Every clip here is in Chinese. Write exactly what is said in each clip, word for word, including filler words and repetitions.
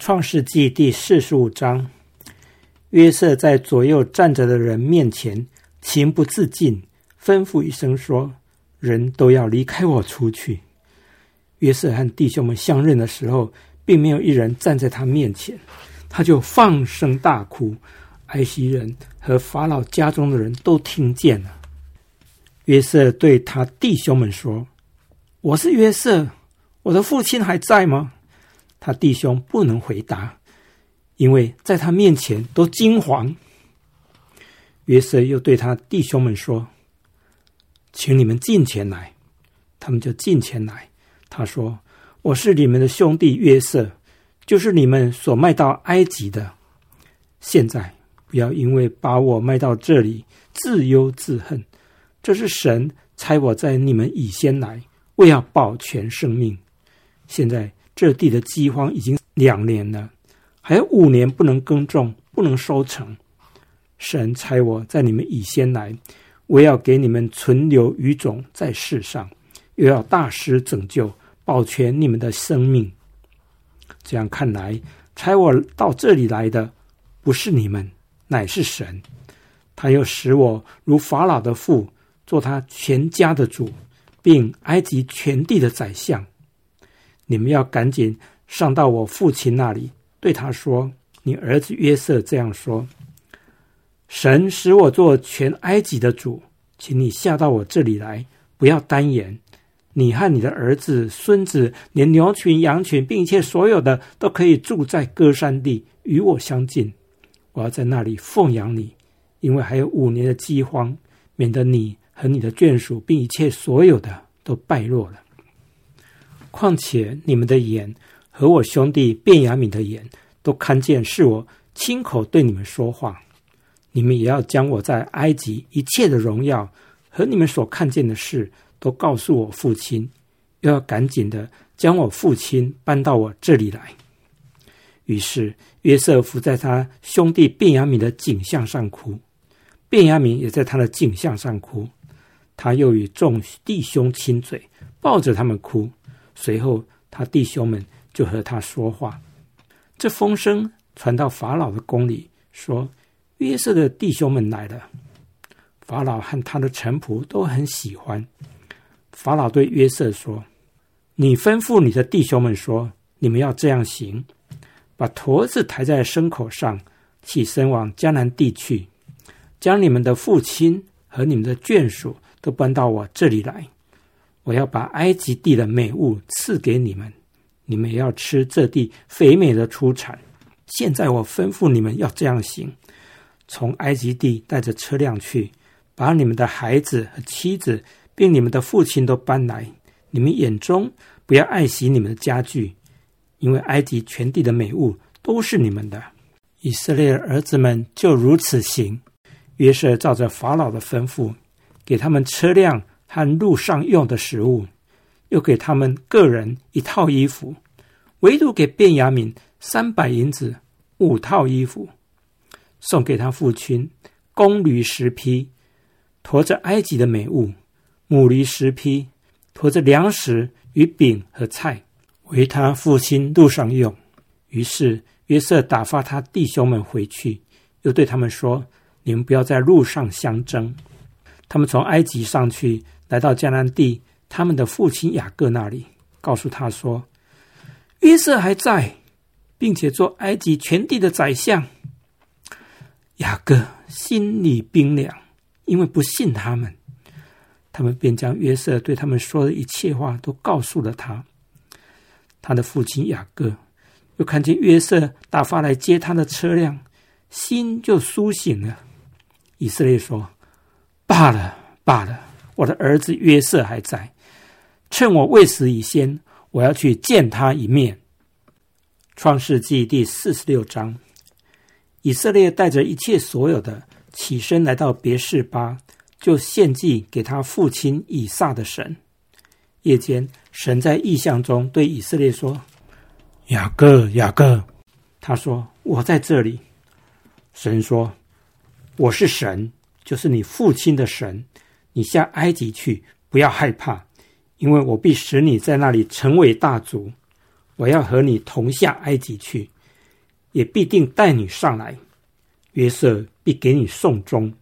创世纪第四十五章，约瑟在左右站着的人面前情不自禁，吩咐一声说：人都要离开我出去。约瑟和弟兄们相认的时候，并没有一人站在他面前，他就放声大哭，埃及人和法老家中的人都听见了。约瑟对他弟兄们说：我是约瑟，我的父亲还在吗？他弟兄不能回答，因为在他面前都惊惶。约瑟又对他弟兄们说：请你们近前来。他们就近前来。他说：我是你们的兄弟约瑟，就是你们所卖到埃及的。现在不要因为把我卖到这里自忧自恨，这是神差我在你们以先来，为要保全生命。现在这地的饥荒已经两年了，还有五年不能耕种，不能收成。神差我在你们以先来，我要给你们存留余种在世上，又要大施拯救，保全你们的生命。这样看来，差我到这里来的不是你们，乃是神。他又使我如法老的父，做他全家的主，并埃及全地的宰相。你们要赶紧上到我父亲那里，对他说：你儿子约瑟这样说：神使我做全埃及的主，请你下到我这里来，不要单言。你和你的儿子、孙子，连牛群、羊群，并一切所有的，都可以住在歌珊地，与我相近。我要在那里奉养你，因为还有五年的饥荒，免得你和你的眷属，并一切所有的都败落了。况且你们的眼和我兄弟便雅悯的眼都看见是我亲口对你们说话，你们也要将我在埃及一切的荣耀和你们所看见的事都告诉我父亲，又要赶紧的将我父亲搬到我这里来。于是约瑟伏在他兄弟便雅悯的颈项上哭，便雅悯也在他的颈项上哭。他又与众弟兄亲嘴，抱着他们哭。随后他弟兄们就和他说话。这风声传到法老的宫里，说约瑟的弟兄们来了。法老和他的臣仆都很喜欢。法老对约瑟说：你吩咐你的弟兄们说，你们要这样行，把驼子抬在牲口上，起身往迦南地去，将你们的父亲和你们的眷属都搬到我这里来。我要把埃及地的美物赐给你们，你们也要吃这地肥美的出产。现在我吩咐你们要这样行，从埃及地带着车辆去，把你们的孩子和妻子并你们的父亲都搬来。你们眼中不要爱惜你们的家具，因为埃及全地的美物都是你们的。以色列儿子们就如此行。约瑟照着法老的吩咐，给他们车辆和路上用的食物，又给他们个人一套衣服，唯独给便雅悯三百银子，五套衣服，送给他父亲公驴十匹，驮着埃及的美物；母驴十匹，驮着粮食与饼和菜，为他父亲路上用。于是约瑟打发他弟兄们回去，又对他们说：你们不要在路上相争。他们从埃及上去，来到迦南地他们的父亲雅各那里，告诉他说：约瑟还在，并且做埃及全地的宰相。雅各心里冰凉，因为不信他们。他们便将约瑟对他们说的一切话都告诉了他。他的父亲雅各又看见约瑟打发来接他的车辆，心就苏醒了。以色列说：罢了罢了，我的儿子约瑟还在，趁我未死以先，我要去见他一面。创世纪第四十六章，以色列带着一切所有的起身来到别是巴，就献祭给他父亲以撒的神。夜间，神在异象中对以色列说：雅各，雅各。他说：我在这里。神说：我是神，就是你父亲的神。你下埃及去，不要害怕，因为我必使你在那里成为大族。我要和你同下埃及去， 也必定带你上来，约瑟必给你送终。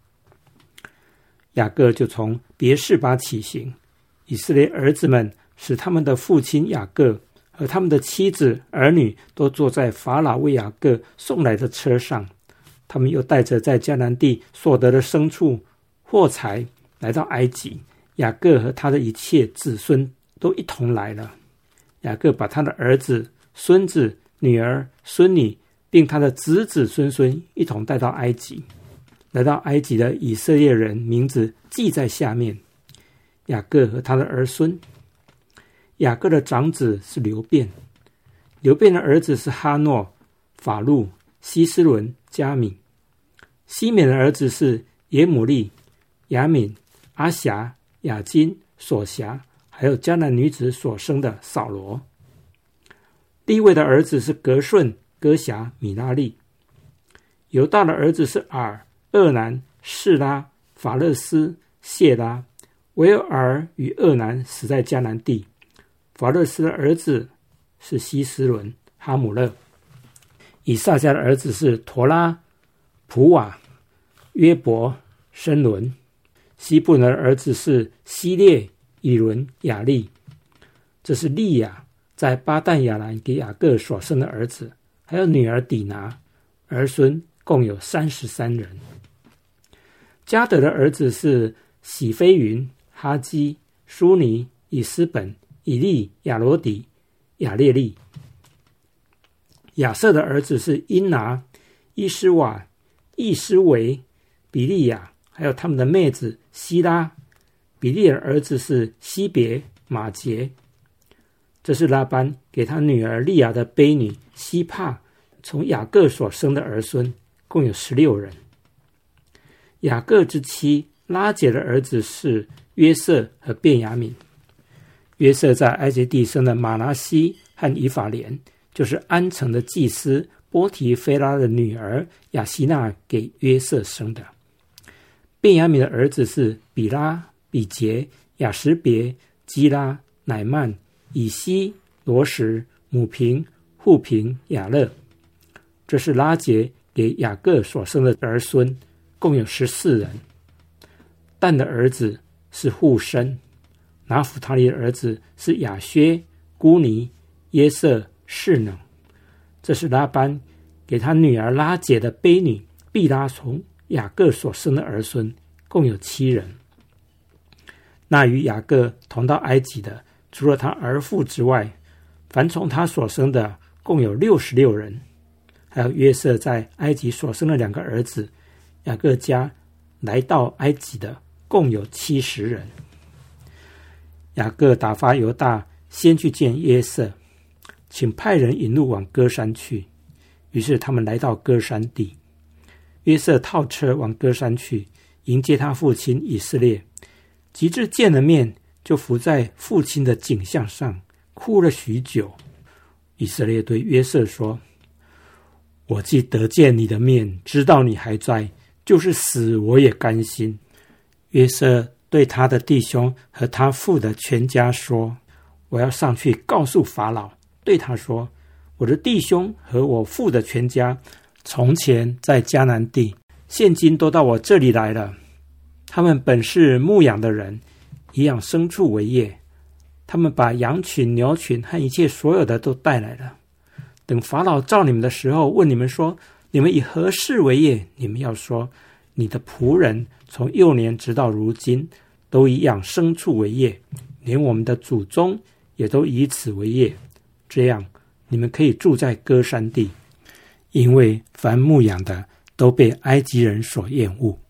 雅各就从别是巴起行，以色列儿子们使他们的父亲雅各和他们的妻子儿女都坐在法老为雅各送来的车上，他们又带着在迦南地所得的牲畜货财来到埃及，雅各和他的一切子孙都一同来了。雅各把他的儿子、孙子、女儿、孙女并他的子子孙孙一同带到埃及。来到埃及的以色列人名字记在下面，雅各和他的儿孙。雅各的长子是流便，流便的儿子是哈诺、法路、希斯伦、加敏。西缅的儿子是耶母利、雅敏、阿辖、雅金、所辖，还有迦南女子所生的扫罗。利未的儿子是革顺、哥辖、米拉利。犹大的儿子是尔、厄南、示拉、法勒斯、谢拉。唯有尔与厄南死在迦南地。法勒斯的儿子是希斯伦、哈姆勒。以萨迦的儿子是陀拉、普瓦、约伯、申伦。西布伦的儿子是希列、以伦、雅利。这是利亚在巴旦亚兰给雅各所生的儿子，还有女儿底拿，儿孙共有三十三人。迦得的儿子是喜非云、哈基、舒尼、以斯本、以利、亚罗底、亚列利。亚瑟的儿子是因拿、伊施瓦、易施维、比利亚，还有他们的妹子希拉。比利的儿子是西别、马杰。这是拉班给他女儿利亚的婢女希帕从雅各所生的儿孙，共有十六人。雅各之妻拉结的儿子是约瑟和便雅悯。约瑟在埃及地生的马拿西和以法莲，就是安城的祭司波提菲拉的女儿亚希娜给约瑟生的。便雅悯的儿子是比拉、比杰、雅什别、基拉、乃曼、以西、罗什、母平、户平、雅勒。这是拉结给雅各所生的儿孙，共有十四人。但的儿子是户申。拿弗他利的儿子是亚薛、孤尼、耶瑟、示能。这是拉班给他女儿拉结的婢女毕拉从雅各所生的儿孙，共有七人。那与雅各同到埃及的，除了他儿妇之外，凡从他所生的共有六十六人。还有约瑟在埃及所生的两个儿子，雅各家来到埃及的共有七十人。雅各打发犹大先去见约瑟，请派人引路往歌山去。于是他们来到歌山地，约瑟套车往歌山去，迎接他父亲以色列。及至见了面，就伏在父亲的颈项上，哭了许久。以色列对约瑟说：我既得见你的面，知道你还在，就是死我也甘心。约瑟对他的弟兄和他父的全家说：我要上去告诉法老，对他说：我的弟兄和我父的全家从前在迦南地，现今都到我这里来了。他们本是牧养的人，以养牲畜为业。他们把羊群、牛群和一切所有的都带来了。等法老召你们的时候，问你们说：你们以何事为业？你们要说：你的仆人从幼年直到如今，都以养牲畜为业，连我们的祖宗也都以此为业。这样，你们可以住在歌山地，因为凡牧养的都被埃及人所厌恶。